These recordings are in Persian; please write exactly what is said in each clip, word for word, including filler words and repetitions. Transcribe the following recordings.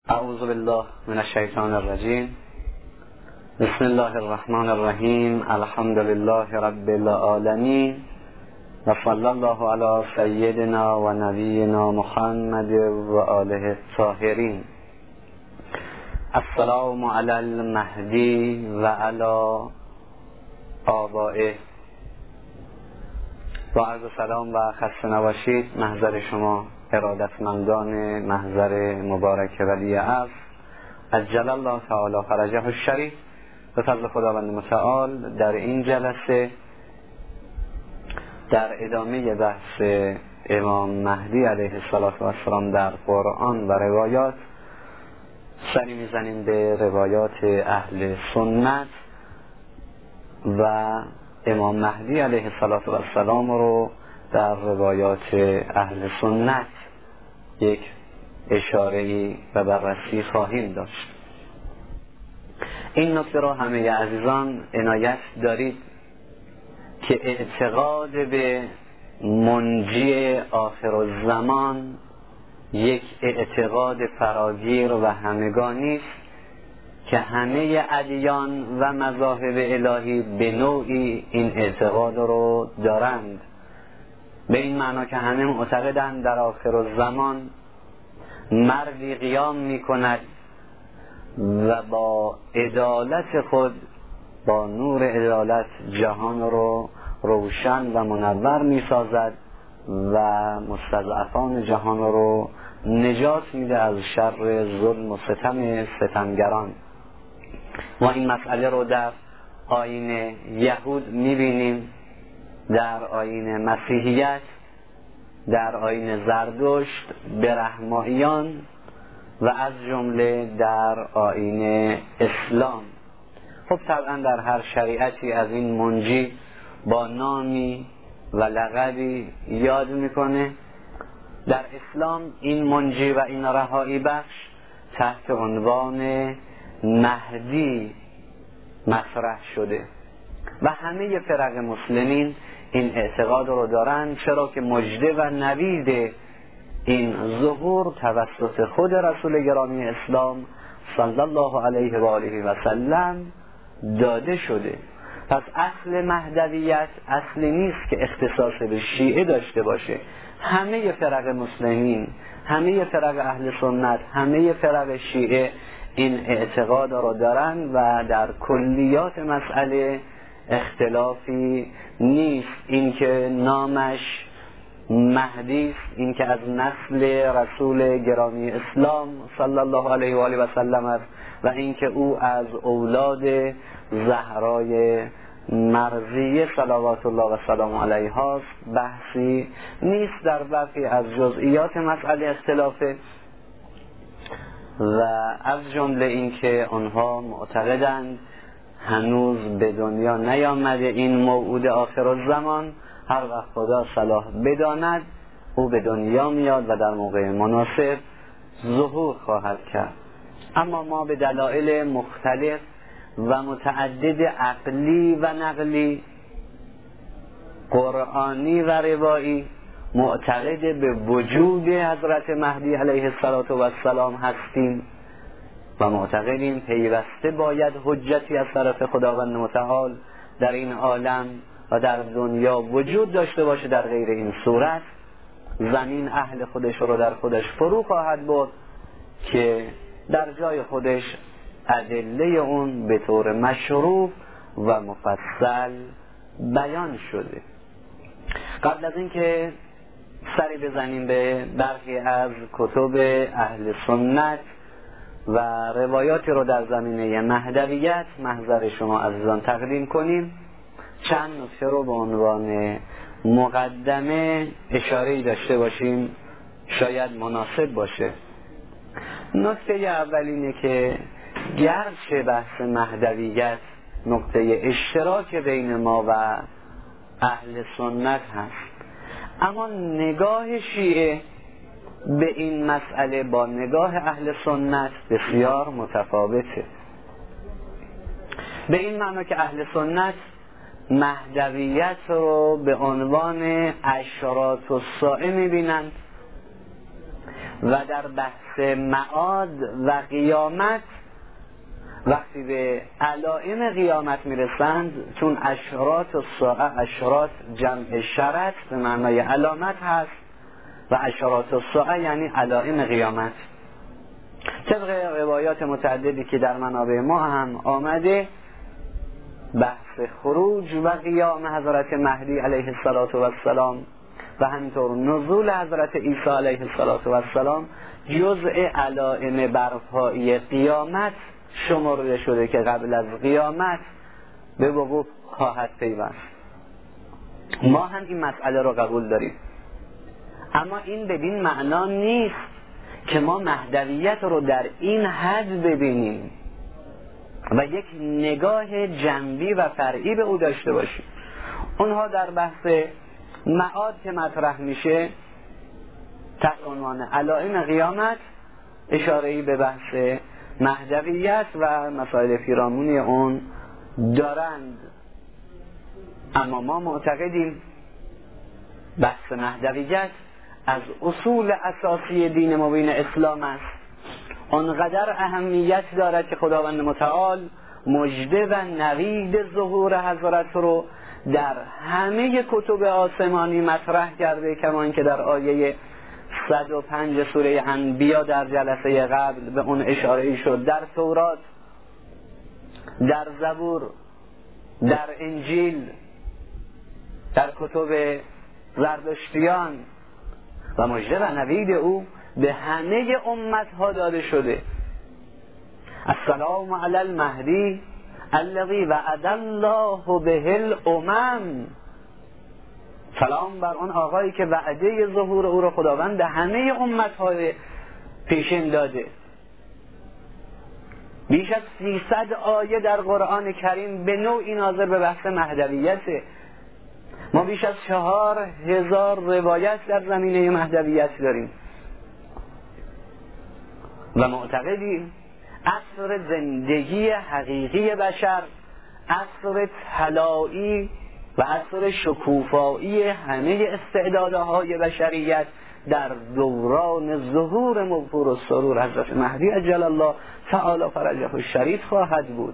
اعوذ بالله من الشیطان الرجیم. بسم الله الرحمن الرحیم. الحمد لله رب العالمین و صلی الله علی سیدنا و نبینا محمد و آله الطاهرین. السلام علی المهدی و علی آبائه. با عرض سلام و خسته نباشید محضر شما ارادتمندان محضر مبارک ولی عصر عجل الله تعالی فرجه الشریف. به فضل خداوند متعال در این جلسه در ادامه بحث امام مهدی علیه السلام در قرآن و روایات سری میزنیم به روایات اهل سنت و امام مهدی علیه السلام رو در روایات اهل سنت یک اشاره‌ای و بررسی خواهیم داشت. این نکته را همه عزیزان عنایت دارید که اعتقاد به منجی آخر الزمان یک اعتقاد فراگیر و همگانی است که همه ادیان و مذاهب الهی به نوعی این اعتقاد رو دارند، به این معنا که همه معتقدند در آخر الزمان مردی قیام می کند و با عدالت خود، با نور عدالت جهان رو روشن و منور می سازد و مستضعفان جهان رو نجات میده از شر ظلم و ستم ستمگران. ما این مسئله رو در آیین یهود میبینیم، در آیین مسیحیت، در آیین زردشت برهماییان و از جمله در آیین اسلام. خب طبعا در هر شریعتی از این منجی با نامی و لقبی یاد میکنه. در اسلام این منجی و این رهایی بخش تحت عنوان مهدی مطرح شده و همه فرق مسلمین این اعتقاد رو دارن، چرا که مژده و نوید این ظهور توسط خود رسول گرامی اسلام صلی الله علیه و آله و سلم داده شده. پس اصل مهدویت اصلی نیست که اختصاص به شیعه داشته باشه. همه فرق مسلمین، همه فرق اهل سنت، همه فرق شیعه این اعتقاد را دارن و در کلیات مسئله اختلافی نیست. این که نامش مهدی است، این که از نسل رسول گرامی اسلام صلی الله علیه و آله و سلم است و این که او از اولاد زهرای مرضیه صلوات الله و سلام علیها است بحثی نیست. در برخی از جزئیات مسئله اختلافه و از جمله این که آنها معتقدند هنوز به دنیا نیامده این موعود آخر الزمان، هر وقت خدا صلاح بداند او به دنیا میاد و در موقع مناسب ظهور خواهد کرد. اما ما به دلایل مختلف و متعدد عقلی و نقلی، قرآنی و روایی معتقد به وجود حضرت مهدی علیه السلام هستیم و معتقدیم پیوسته باید حجتی از طرف خداوند متعال در این عالم و در دنیا وجود داشته باشه. در غیر این صورت زمین اهل خودش رو در خودش فرو خواهد برد که در جای خودش ادله اون به طور مشروع و مفصل بیان شده. قبل از اینکه سری بزنیم به برخی از کتب اهل سنت و روایاتی رو در زمینه مهدویت محضر شما عزیزان تقدیم کنیم، چند نکته رو به عنوان مقدمه اشاره‌ای داشته باشیم، شاید مناسب باشه. نکته اول اینه که گرچه بحث مهدویت نقطه اشتراک بین ما و اهل سنت هست، اما نگاه شیعه به این مسئله با نگاه اهل سنت بسیار متفاوته. به این معنی که اهل سنت مهدویت رو به عنوان اشراط الساعه میبینند و در بحث معاد و قیامت وقتی به علائم قیامت میرسند، چون اشراط الساعه، اشراط جمع شرط به معنای علامت هست و اشراط الساعه یعنی علائم قیامت. طبق روایات متعددی که در منابع ما هم آمده، بحث خروج و قیام حضرت مهدی علیه السلام و همینطور نزول حضرت عیسی علیه السلام جزء علائم برپایی قیامت شمرده شده که قبل از قیامت به وقوع خواهد پیوست. ما هم این مسئله رو قبول داریم، اما این بدین معنا نیست که ما مهدویت رو در این حد ببینیم و یک نگاه جنبی و فرعی به او داشته باشیم. اونها در بحث معاد که مطرح میشه تحت عنوان علائم قیامت اشاره‌ای به بحث مهدویت و مسائل پیرامونی اون دارند، اما ما معتقدیم بحث مهدویت از اصول اساسی دین مبین اسلام است. آنقدر اهمیت دارد که خداوند متعال مژده و نوید ظهور حضرت رو در همه کتب آسمانی مطرح کرده، کما اینکه در آیه صد و پنج سوره انبیا در جلسه قبل به اون اشاره شد، در تورات، در زبور، در انجیل، در کتب زردشتیان و مژده و نوید او به همه امتها داده شده. السلام علی المهدی الذی وعد الله به الامم. سلام بر اون آقایی که وعده ظهور او رو خداوند به همه امتهای پیشین داده. بیش از سیصد آیه در قرآن کریم به نوعی ناظر به بحث مهدویته. ما بیش از چهار هزار روایت در زمینه مهدویت داریم و معتقدیم عصر زندگی حقیقی بشر، عصر طلایی و عصر شکوفایی همه استعدادهای بشریت در دوران ظهور مبهور و سرور حضرت مهدی عجل الله تعالی فرجه الشریف خواهد بود.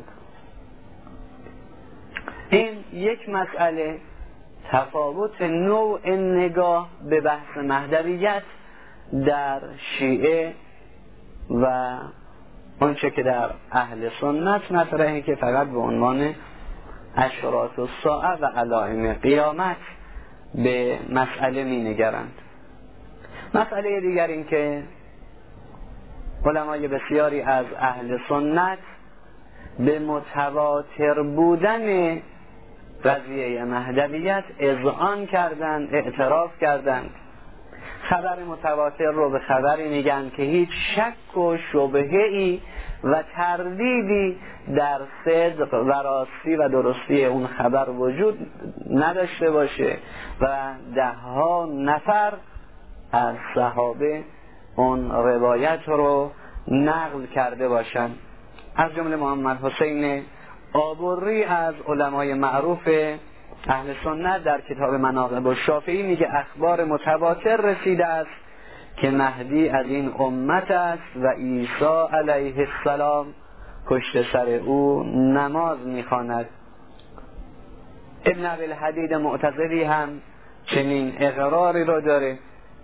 این یک مسئله تفاوت نوع نگاه به بحث مهدویت در شیعه و اونچه که در اهل سنت مطرحه که فقط به عنوان اشراط الساعه و علائم قیامت به مسئله می نگرند. مسئله دیگر این که علمای بسیاری از اهل سنت به متواتر بودن قضیه مهدویت اذعان کردند، اعتراف کردند. خبر متواتر رو به خبری میگن که هیچ شک و شبهه‌ای و تردیدی در صدق و راستی و درستی اون خبر وجود نداشته باشه و ده ها نفر از صحابه اون روایت رو نقل کرده باشن، از جمله محمد حسین آبوری از علمای معروف اهل سنت در کتاب مناقب الشافعی میگه اخبار متواتر رسیده است که مهدی از این امت است و عیسی علیه السلام پشت سر او نماز میخواند. ابن ابی الحدید معتزلی هم چنین اقراری رو داره.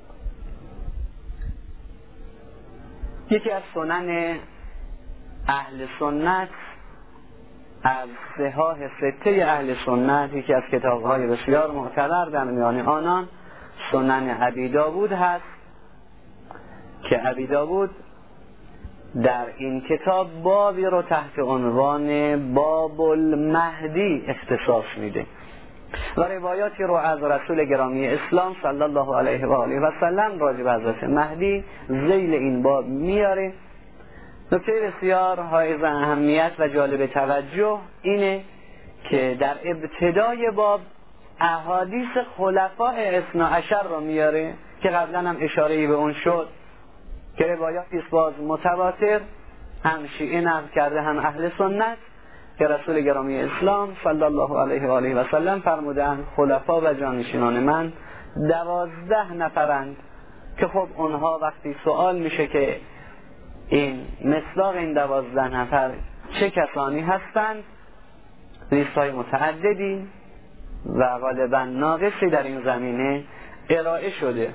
یکی از سنن اهل سنت از صحاح سته اهل سنت، یکی از کتاب‌های بسیار معتبر در میان آنان سنن ابی داوود هست که ابی داوود در این کتاب بابی رو تحت عنوان باب المهدی اختصاص میده و روایاتی رو از رسول گرامی اسلام صلی الله علیه و آله و سلم راجع به حضرت مهدی ذیل این باب میاره. نکته بسیار حائز اهمیت و جالب توجه اینه که در ابتدای باب احادیث خلفاء اثنا عشر رو میاره که قبلا هم اشاره‌ای به اون شد که روایاتی است باز متواتر، هم شیعه نقل کرده هم اهل سنت، که رسول گرامی اسلام صلی الله علیه و آله و سلم فرمودند خلفا و جانشینان من دوازده نفرند که خب اونها وقتی سوال میشه که این مصداق این دوازده نفر چه کسانی هستند، لیست های متعددی و غالبا ناقصی در این زمینه ارائه شده.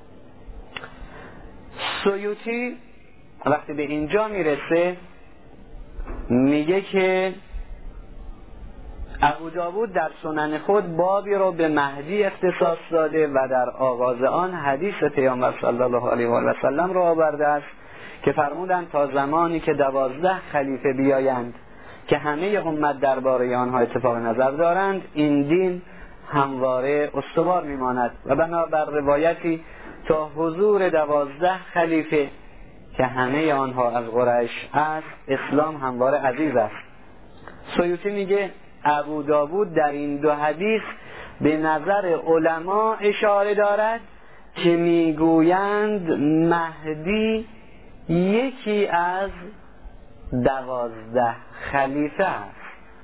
سیوطی وقتی به اینجا میرسه میگه که ابو داود در سنن خود بابی رو به مهدی اختصاص داده و در آغاز آن حدیث پیامبر صلی الله علیه و سلم رو آورده است که فرمودند تا زمانی که دوازده خلیفه بیایند که همه امت درباره آنها اتفاق نظر دارند، این دین همواره استوار میماند. و بنابر روایتی تا حضور دوازده خلیفه که همه آنها از قریش است، اسلام همواره عزیز است. سیوطی میگه ابو داود در این دو حدیث به نظر علما اشاره دارد که میگویند مهدی یکی از دوازده خلیفه است.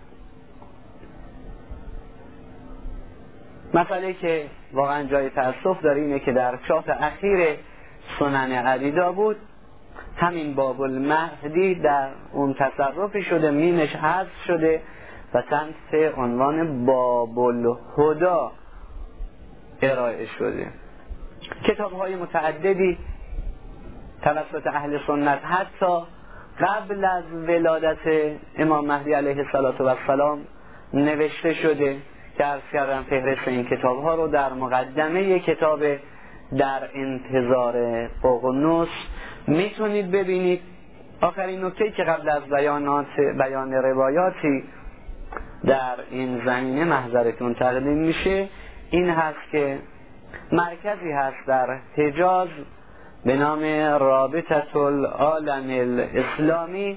مسئله که واقعا جای تأسف داره اینه که در چاپ اخیر سنن ابی داود همین باب المهدی در اون تصرفی شده، میمش حذف شده و تحت عنوان باب الهدا ارائه شده. کتاب های متعددی توسط اهل سنت حتی قبل از ولادت امام مهدی علیه السلام نوشته شده که عرض کردم فهرست این کتاب ها رو در مقدمه کتاب در انتظار ققنوس میتونید ببینید. آخرین نکته که قبل از بیانات بیان روایاتی در این زمینه محضرتون تقدیم میشه این هست که مرکزی هست در حجاز به نام رابطه العالم الاسلامی.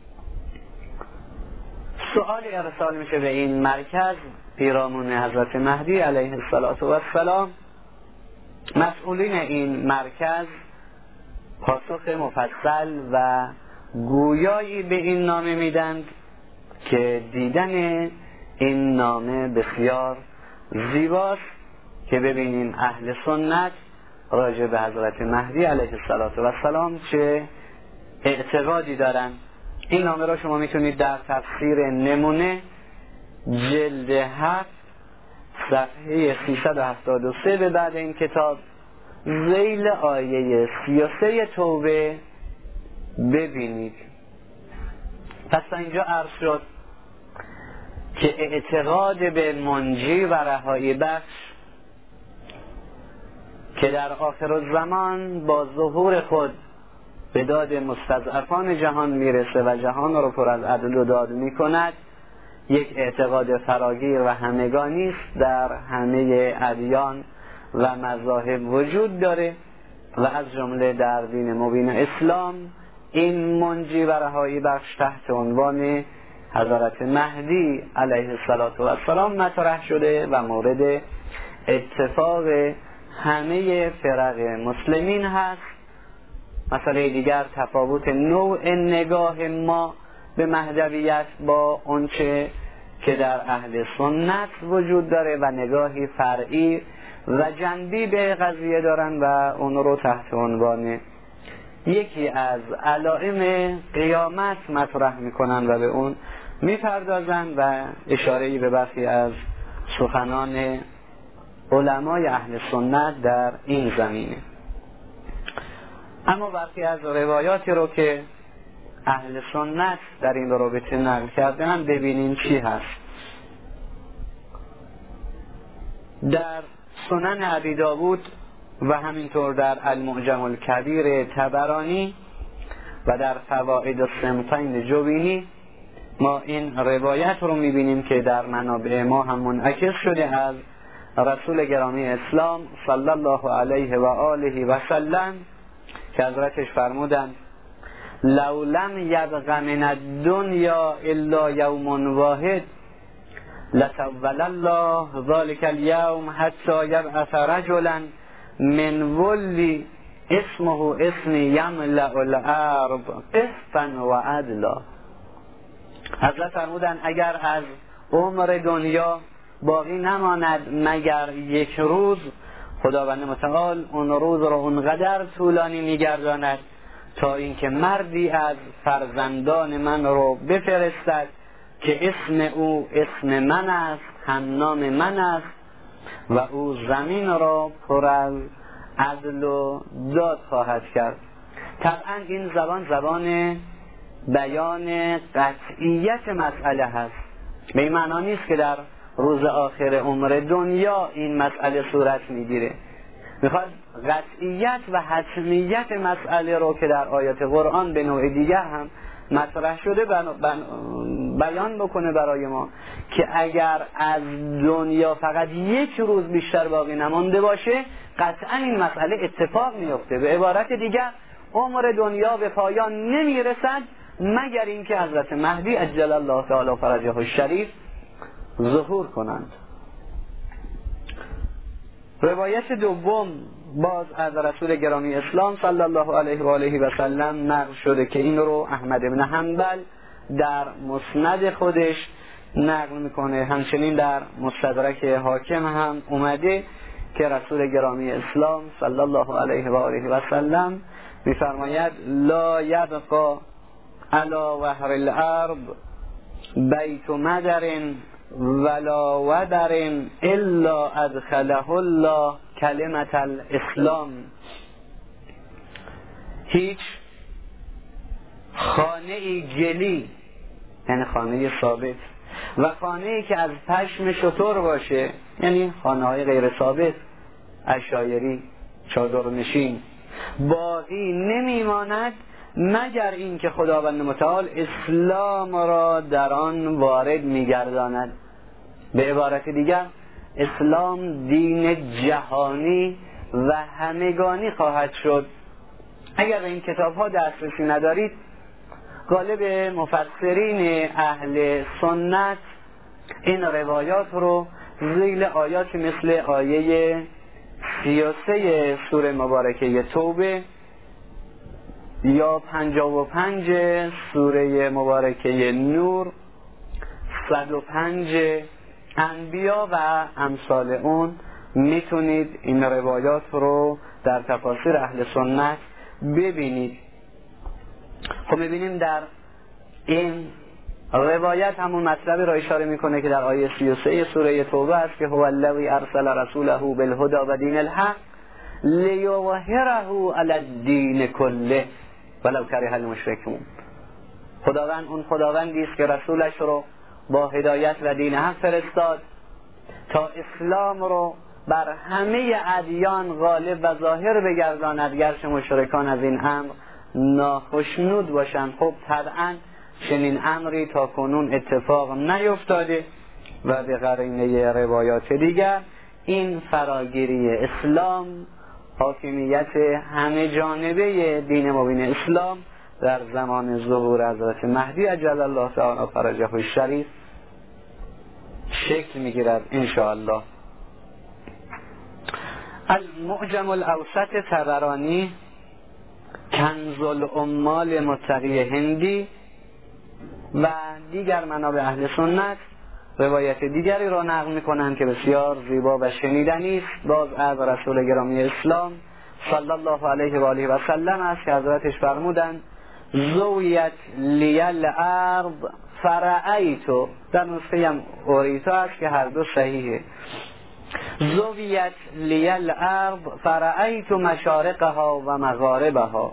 سوال ارسال میشه به این مرکز پیرامون حضرت مهدی علیه السلام. مسئولین این مرکز پاسخ مفصل و گویایی به این نامه میدند که دیدن این نامه بسیار زیباست که ببینیم اهل سنت راجع به حضرت مهدی علیه السلام چه اعتقادی دارن. این نامه را شما میتونید در تفسیر نمونه جلد هفت صفحه سیصد و هفتاد و سه به بعد این کتاب ذیل آیه سی و سه توبه ببینید. پس اینجا عرض شد که اعتقاد به منجی و رهایی بخش که در آخر الزمان با ظهور خود به داد مستضعفان جهان میرسه و جهان رو پر از عدل و داد میکند، یک اعتقاد فراگیر و همگانی است، در همه ادیان و مذاهب وجود داره و از جمله در دین مبین اسلام این منجی و رهایی بخش تحت عنوان حضرت مهدی علیه السلام مطرح شده و مورد اتفاق همه فرق مسلمین هست. مسئله دیگر تفاوت نوع نگاه ما به مهدویت با اونچه که در اهل سنت وجود داره و نگاهی فرعی و جنبی به قضیه دارن و اون رو تحت عنوان یکی از علائم قیامت مطرح میکنن و به اون میپردازن و اشاره‌ای به برخی از سخنان علمای اهل سنت در این زمینه. اما برخی از روایاتی رو که اهل سنت در این رابطه نقل کردن ببینیم چی هست. در سنن ابی داود و همینطور در المعجم الکبیر طبرانی و در فوائد السمطین جوینی ما این روایت رو میبینیم که در منابع ما هم منعکس شده از رسول گرامی اسلام صلی الله علیه و آله و سلم که حضرتش فرمودند لو لم یبق من الدنیا الا یوم واحد لطول الله ذلك اليوم حتی یبعث رجلا من ولی اسمه اسم یملأ الارض قسطا و عدلا. حضرت فرمودند اگر از عمر دنیا باقی نماند مگر یک روز، خداوند متعال اون روز رو اونقدر طولانی میگرداند تا اینکه مردی از فرزندان من رو بفرستد که اسم او اسم من است، هم نام من است و او زمین را پر از عدل و داد خواهد کرد. طبعا این زبان زبان بیان قطعیت مسئله هست، به این معنا نیست که در روز آخر عمر دنیا این مسئله صورت میگیره. میخواد قطعیت و حتمیت مسئله رو که در آیات قرآن به نوع دیگر هم مطرح شده بیان بکنه برای ما که اگر از دنیا فقط یک روز بیشتر باقی نمانده باشه قطعا این مسئله اتفاق میفته. به عبارت دیگر عمر دنیا به پایان نمیرسد مگر اینکه حضرت مهدی عجل الله تعالی فرجه الشریف ظهور کنند. روایت دوم باز از رسول گرامی اسلام صلی الله علیه و آله و سلم نقل شده که این رو احمد بن حنبل در مسند خودش نقل میکنه، همچنین در مستدرک حاکم هم اومده که رسول گرامی اسلام صلی الله علیه و آله و سلم میفرماید لا یبقى علی وهر الارض بیت مدر ولا ودر الا ادخله الله کلمت الاسلام. هیچ خانه گلی، یعنی خانه ثابت، و خانه ای که از پشم شتر باشه، یعنی خانه های غیر ثابت، عشایری، چادرنشین، باقی نمیماند مگر این که خداوند متعال اسلام را در آن وارد میگرداند. به عبارت دیگر اسلام دین جهانی و همگانی خواهد شد. اگر به این کتاب ها دسترسی ندارید، غالب مفسرین اهل سنت این روایات رو ذیل آیات مثل آیه سی و سه سوره مبارکه توبه یا پنجاه و پنج سوره مبارکه نور، صد و پنج انبیا و امثال اون میتونید این روایات رو در تفاسیر اهل سنت ببینید. خب میبینیم در این روایت همون مطلبی را اشاره میکنه که در آیه سی و سه سوره توبه است که هو الذی ارسل رسوله بالهدى و دین الحق لیظهره علی الدین کله ولو کره المشرکون. خداوند اون خداوندی است که رسولش رو با هدایت و دین حق فرستاد تا اسلام رو بر همه ادیان غالب و ظاهر بگرداند، گرچه مشرکان از این امر ناخشنود باشند. خب طبعا چنین امری تا کنون اتفاق نیفتاده و به قرینه روایات دیگر این فراگیری اسلام، حاکمیت همه جانبه دین مبین اسلام در زمان ظهور حضرت مهدی عجل الله تعالی فرجه الشریف شکل میگیرد انشاءالله. المعجم الاوسط طبرانی، کنز العمال متقی هندی و دیگر منابع اهل سنت روایت دیگری را نقل میکنند که بسیار زیبا و شنیدنی است، باز از رسول گرامی اسلام صلی الله علیه و آله و سلم است که حضرتش فرمودند زویت لیل ارض فرعیتو، در نسخه هم اوریتا است که هر دو صحیحه، زویت لیل ارض فرعیتو مشارقها و مغاربها،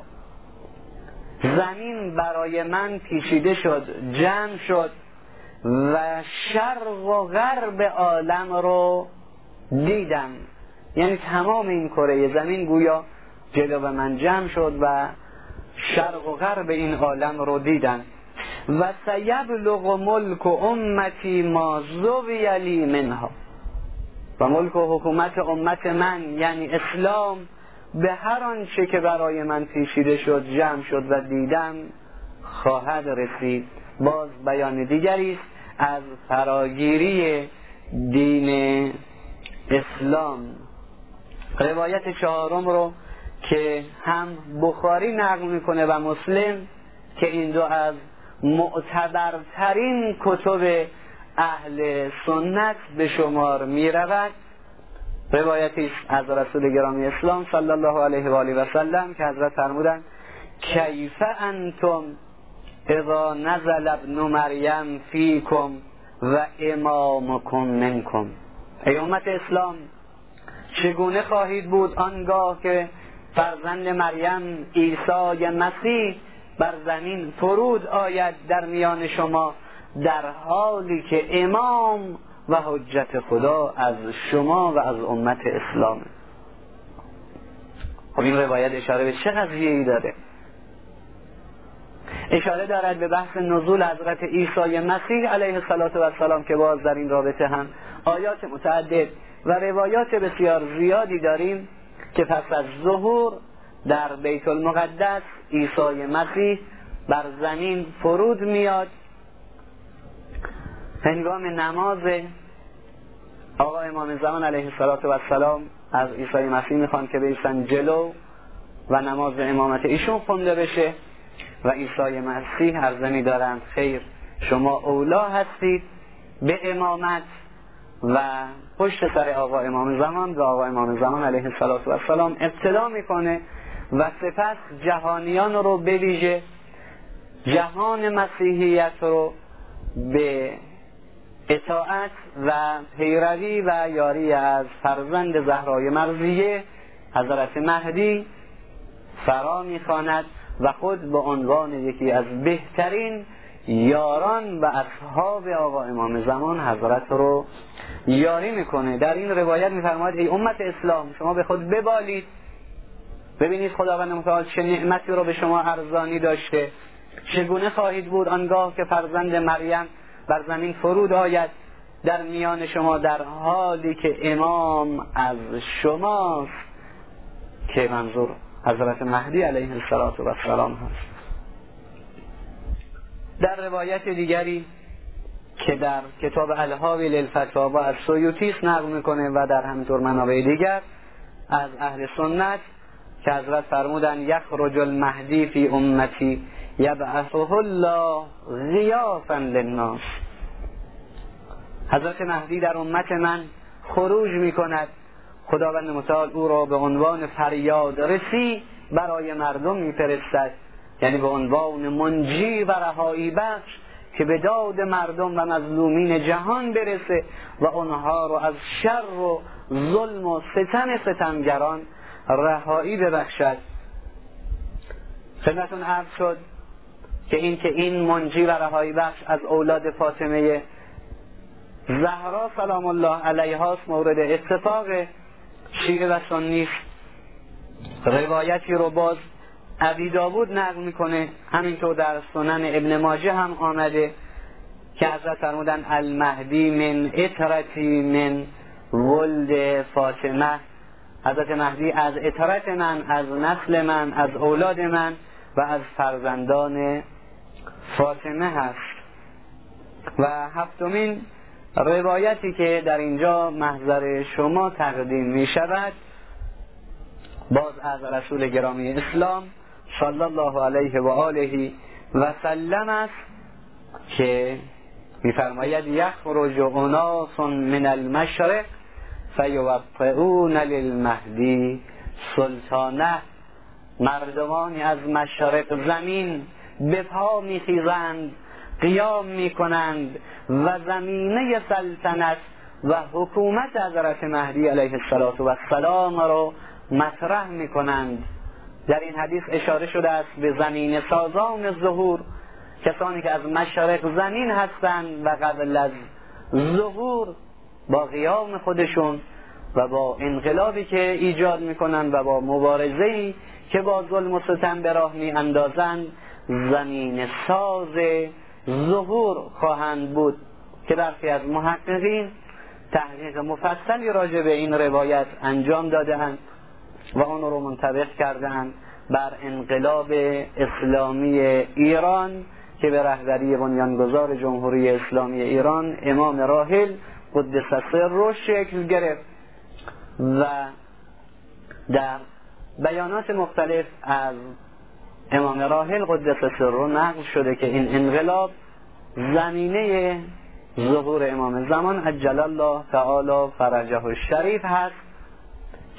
زمین برای من پیچیده شد، جمع شد و شرق و غرب عالم رو دیدم. یعنی تمام این کره زمین گویا جلو من جمع شد و شرق و غرب این عالم رو دیدم. و سیبلغ ملک امتی ما زوی لی منها، و ملک و حکومت امت من یعنی اسلام به هر آنچه که برای من پیچیده شد، جمع شد و دیدم خواهد رسید. باز بیان دیگری است از فراگیری دین اسلام. روایت چهارم رو که هم بخاری نقل میکنه و مسلم که این دو از معتبرترین کتب اهل سنت به شمار می رود، روایتی از رسول گرامی اسلام صلی الله علیه و آله و سلم که حضرت فرمودند کیف انتم اذا نزل ابن مریم فیکم و امامکم منکم. ای امت اسلام، چگونه خواهید بود آنگاه که فرزند مریم عیسی مسیح بر زمین فرود آید در میان شما، در حالی که امام و حجت خدا از شما و از امت اسلامه. خب این روایت اشاره به چه قضیه‌ای داره؟ اشاره دارد به بحث نزول حضرت عیسی مسیح علیه السلام که باز در این رابطه هم آیات متعدد و روایات بسیار زیادی داریم که پس از ظهور در بیت المقدس عیسی مسیح بر زمین فرود میاد. هنگام نماز آقا امام زمان علیه السلام از عیسی مسیح میخوان که بیستن جلو و نماز امامت ایشون خونده بشه و عیسی مسیح عرضه می‌دارند خیر، شما اولا هستید به امامت و پشت سر آقا امام زمان و آقا امام زمان علیه السلام ابتدا میکنه و سپس جهانیان رو به ویژه جهان مسیحیت رو به اطاعت و پیروی و یاری از فرزند زهرای مرضیه حضرت مهدی فرا میخواند و خود به عنوان یکی از بهترین یاران و اصحاب آقا امام زمان حضرت رو یاری میکنه. در این روایت میفرماید ای امت اسلام، شما به خود ببالید، ببینید خداوند متعال چه نعمتی رو به شما ارزانی داشته. چگونه خواهید بود آنگاه که فرزند مریم بر زمین فرود آید در میان شما، در حالی که امام از شماست، که منظور حضرت مهدی علیه السلام هست. در روایت دیگری که در کتاب الهاوی للفتاوی از سیوطی نقل میکنه و در همینطور منابع دیگر از اهل سنت که حضرت فرمودن یخرج المهدی فی امتی یبعثه الله ضیافا للناس. حضرت مهدی در امت من خروج میکند، خداوند متعال او را به عنوان فریاد رسی برای مردم میفرستد، یعنی به عنوان منجی و رهایی بخش که به داد مردم و مظلومین جهان برسه و آنها رو از شر و ظلم و ستم ستمگران رهایی ببخشد. خدمتون عرض شد که این که این منجی و رهایی بخش از اولاد فاطمه زهرا سلام الله علیها مورد اتفاق شیعه و سنی. روایتی رو باز ابی داود نقل میکنه، همینطور در سنن ابن ماجه هم آمده که حضرت فرمودن المهدی من اطرتی من ولد فاطمه. حضرت مهدی از اطرت من، از نسل من، از اولاد من و از فرزندان فاطمه هست. و هفتمین روایتی که در اینجا محضر شما تقدیم می شود باز از رسول گرامی اسلام صلی الله علیه و آله و سلم است که می‌فرماید یخرج اناس من المشرق فیوقعون للمهدی سلطانه. مردمانی از مشرق زمین به پا می‌خیزند، قیام می‌کنند و زمینه سلطنت و حکومت حضرت مهدی علیه السلام را مطرح می‌کنند. در این حدیث اشاره شده است به زمین سازان ظهور، کسانی که از مشرق زمین هستند و قبل از ظهور با قیام خودشون و با انقلابی که ایجاد میکنند و با مبارزه‌ای که با ظلم و ستم به راه میاندازند زمین ساز ظهور خواهند بود، که برخی از محققین تحقیق مفصلی راجع به این روایت انجام داده‌اند و اون رو منطبق کردند بر انقلاب اسلامی ایران که به رهبری بنیانگذار جمهوری اسلامی ایران امام راحل قدس سره شکل گرفت. و در بیانات مختلف از امام راحل قدس سره نقل شده که این انقلاب زمینه ظهور امام زمان عجل الله تعالی فرجه الشریف هست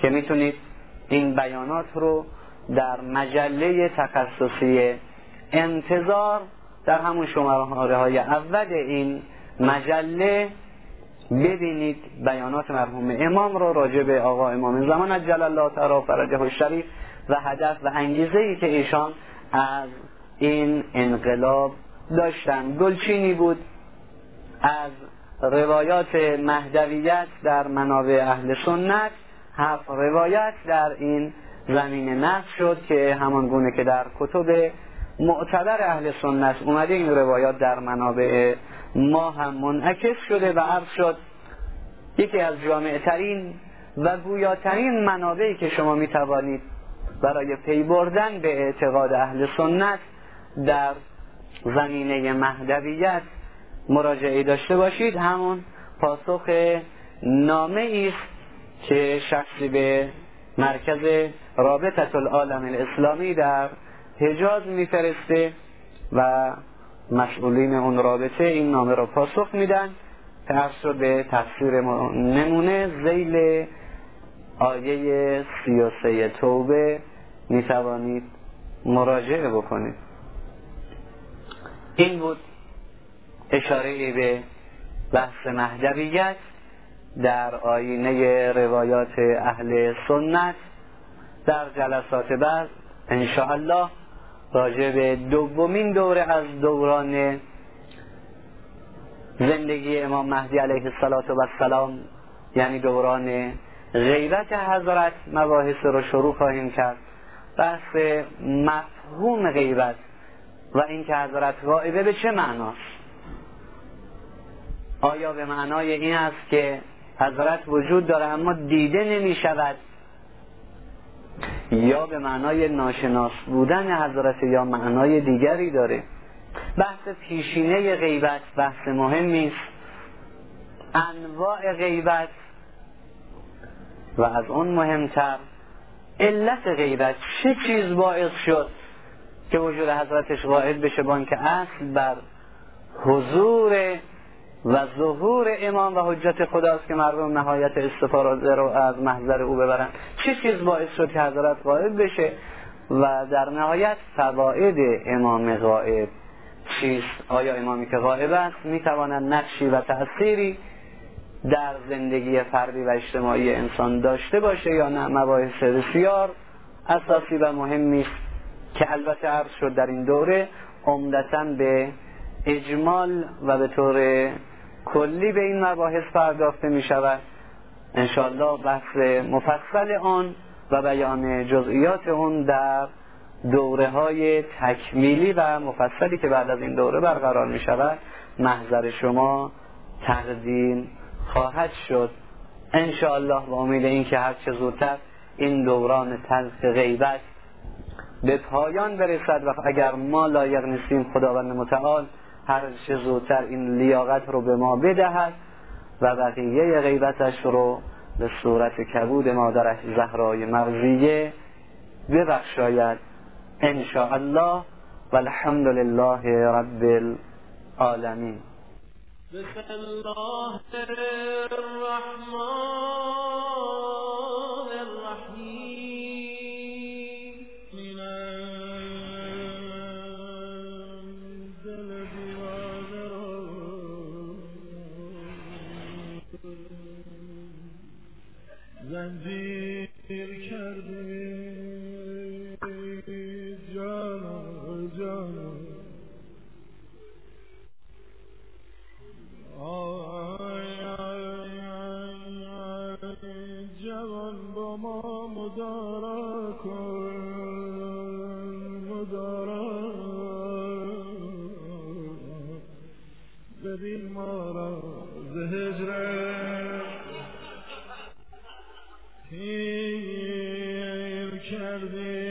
که میتونید این بیانات رو در مجله تخصصی انتظار در همون شماره های اول این مجله ببینید بیانات مرحوم امام رو راجع به آقا امام زمان عجل الله تعالی فرجه الشریف و هدف و انگیزه‌ای که ایشان از این انقلاب داشتن. گلچینی بود از روایات مهدویت در منابع اهل سنت، هفت روایت در این زمینه نقل شد که همان گونه که در کتب معتبر اهل سنت اومده این روایات در منابع ما هم منعکس شده و عرض شد یکی از جامع ترین و گویاترین منابعی که شما می توانید برای پی بردن به اعتقاد اهل سنت در زمینه مهدویت مراجعه داشته باشید همون پاسخ نامه است که شخصی به مرکز رابطه العالم الاسلامی در حجاز میفرسته و مسئولین اون رابطه این نامه را پاسخ میدن که عرض شد به تفسیر نمونه ذیل آیه سی و سه توبه میتوانید مراجعه بکنید. این بود اشاره به بحث مهدویت در آینه روایات اهل سنت. در جلسات بعد انشاءالله راجع به دومین دوره از دوران زندگی امام مهدی علیه السلام یعنی دوران غیبت حضرت مباحث رو شروع خواهیم کرد. بحث مفهوم غیبت و اینکه حضرت غائبه به چه معناست. آیا به معنای این است که حضرت وجود داره اما دیده نمی شود، یا به معنای ناشناس بودن حضرت، یا معنای دیگری داره؟ بحث پیشینه غیبت بحث مهمی است، انواع غیبت و از اون مهمتر علت غیبت. چه چیز باعث شد که وجود حضرتش غائب بشه، بان که اصل بر حضور و ظهور امام و حجت خداست که مردم نهایت استفاده رو از محضر او ببرن. چه چیز باعث شد که حضرت غائب بشه و در نهایت فواید امام غائب چیست؟ آیا امامی که غائب است میتواند نقشی و تأثیری در زندگی فردی و اجتماعی انسان داشته باشه یا نه؟ مباحث بسیار اساسی و مهمی است که البته عرض شد در این دوره عمدتاً به اجمال و به طور کلی به این مباحث پرداخته می شود. انشاءالله بحث مفصل آن و بیان جزئیات اون در دوره های تکمیلی و مفصلی که بعد از این دوره برقرار می شود محضر شما تقدیم خواهد شد انشاءالله، با امید این که هر چه زودتر این دوران تلخ غیبت به پایان برسد و اگر ما لایق نیستیم خداوند متعال هر چه زودتر این لیاقت رو به ما بدهد و بقیه غیبتش رو به صورت کبود مادرش زهرای مرضیه ببخشاید انشاءالله. والحمد لله رب العالمین. بسم الله الرحمن الرحیم. من دل دیوانه را زنجیر کرده جانا جانا جوان با ما مدارا کن مدارا ببین ما را ز هجرت پیر کردی